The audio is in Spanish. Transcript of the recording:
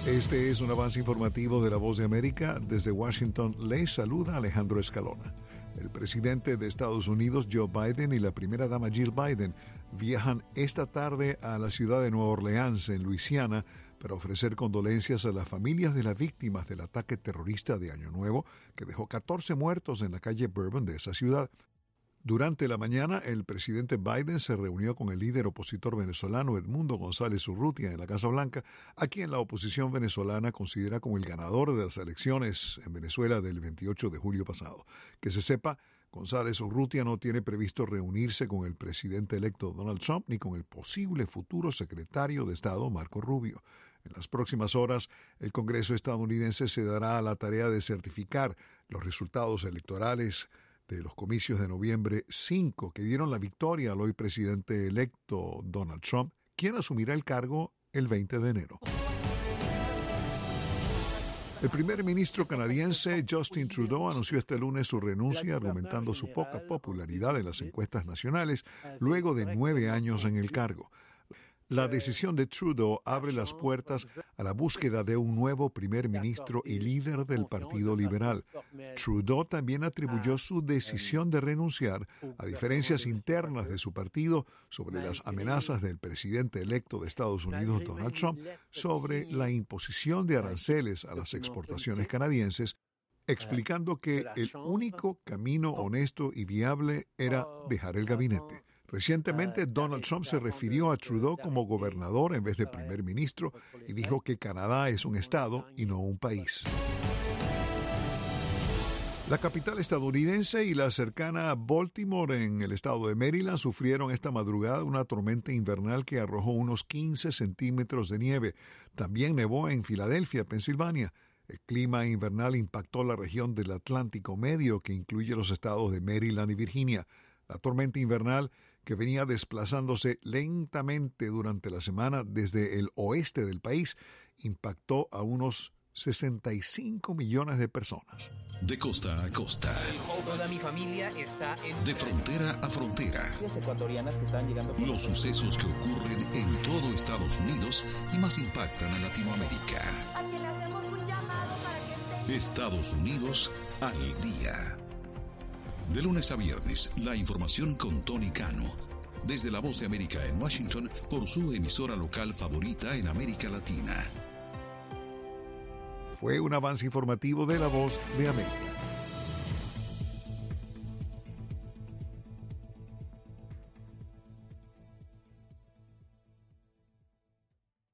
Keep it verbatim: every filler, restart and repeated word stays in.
Este es un avance informativo de La Voz de América. Desde Washington les saluda Alejandro Escalona. El presidente de Estados Unidos, Joe Biden, y la primera dama Jill Biden viajan esta tarde a la ciudad de Nueva Orleans, en Luisiana, para ofrecer condolencias a las familias de las víctimas del ataque terrorista de Año Nuevo que dejó catorce muertos en la calle Bourbon de esa ciudad. Durante la mañana, el presidente Biden se reunió con el líder opositor venezolano Edmundo González Urrutia en la Casa Blanca, a quien la oposición venezolana considera como el ganador de las elecciones en Venezuela del veintiocho de julio pasado. Que se sepa, González Urrutia no tiene previsto reunirse con el presidente electo Donald Trump ni con el posible futuro secretario de Estado Marco Rubio. En las próximas horas, el Congreso estadounidense se dará a la tarea de certificar los resultados electorales de los comicios de noviembre cinco que dieron la victoria al hoy presidente electo Donald Trump, quien asumirá el cargo el veinte de enero. El primer ministro canadiense Justin Trudeau anunció este lunes su renuncia, argumentando su poca popularidad en las encuestas nacionales luego de nueve años en el cargo. La decisión de Trudeau abre las puertas a la búsqueda de un nuevo primer ministro y líder del Partido Liberal. Trudeau también atribuyó su decisión de renunciar a diferencias internas de su partido sobre las amenazas del presidente electo de Estados Unidos, Donald Trump, sobre la imposición de aranceles a las exportaciones canadienses, explicando que el único camino honesto y viable era dejar el gabinete. Recientemente, Donald Trump se refirió a Trudeau como gobernador en vez de primer ministro y dijo que Canadá es un estado y no un país. La capital estadounidense y la cercana Baltimore, en el estado de Maryland, sufrieron esta madrugada una tormenta invernal que arrojó unos quince centímetros de nieve. También nevó en Filadelfia, Pensilvania. El clima invernal impactó la región del Atlántico Medio, que incluye los estados de Maryland y Virginia. La tormenta invernal, que venía desplazándose lentamente durante la semana desde el oeste del país, impactó a unos sesenta y cinco millones de personas. De costa a costa. Toda mi familia está en... De frontera a frontera. Ecuatorianas que están llegando por... Los sucesos que ocurren en todo Estados Unidos y más impactan a Latinoamérica. A quien le hacemos un llamado para que esté... Estados Unidos al día. De lunes a viernes, la información con Tony Cano. Desde La Voz de América en Washington, por su emisora local favorita en América Latina. Fue un avance informativo de La Voz de América.